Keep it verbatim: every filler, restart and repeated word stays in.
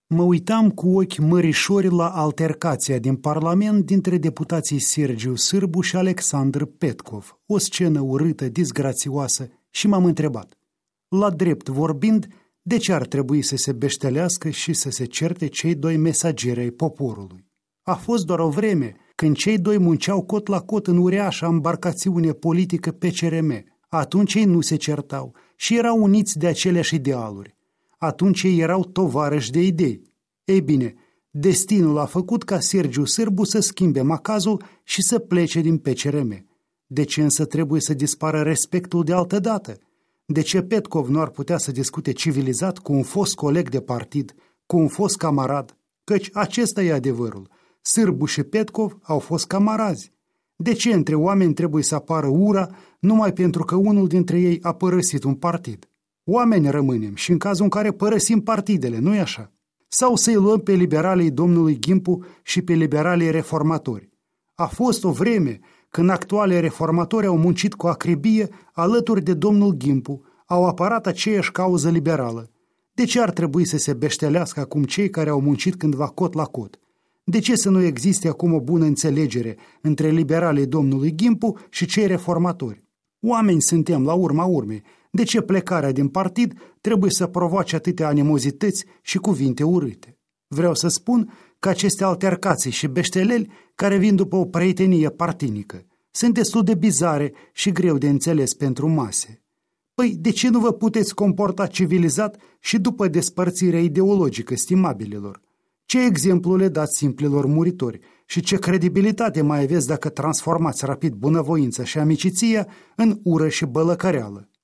Mă uitam cu ochi mărișori la altercația din Parlament dintre deputații Sergiu Sârbu și Alexandru Petkov, o scenă urâtă, disgrațioasă, și m-am întrebat, la drept vorbind, de ce ar trebui să se beștelească și să se certe cei doi mesageri ai poporului? A fost doar o vreme când cei doi munceau cot la cot în uriașa embarcațiune politică P C R M. Atunci ei nu se certau și erau uniți de aceleași idealuri. Atunci ei erau tovarăși de idei. Ei bine, destinul a făcut ca Sergiu Sârbu să schimbe macazul și să plece din P C R M. De ce însă trebuie să dispară respectul de altă dată? De ce Petkov nu ar putea să discute civilizat cu un fost coleg de partid, cu un fost camarad? Căci acesta e adevărul. Sârbu și Petkov au fost camarazi. De ce între oameni trebuie să apară ura numai pentru că unul dintre ei a părăsit un partid? Oameni rămânem și în cazul în care părăsim partidele, nu-i așa? Sau să-i luăm pe liberalii domnului Ghimpu și pe liberalii reformatori. A fost o vreme când actualii reformatori au muncit cu acribie alături de domnul Ghimpu, au apărat aceeași cauză liberală. De ce ar trebui să se beștelească acum cei care au muncit cândva cot la cot? De ce să nu existe acum o bună înțelegere între liberalii domnului Ghimpu și cei reformatori? Oameni suntem la urma urmei. De ce plecarea din partid trebuie să provoace atâtea animozități și cuvinte urâte? Vreau să spun că aceste altercații și beșteleli care vin după o prietenie partinică sunt destul de bizare și greu de înțeles pentru mase. Păi, de ce nu vă puteți comporta civilizat și după despărțirea ideologică, stimabililor? Ce exemplu le dați simplilor muritori și ce credibilitate mai aveți dacă transformați rapid bunăvoința și amiciția în ură și bălăcăreală?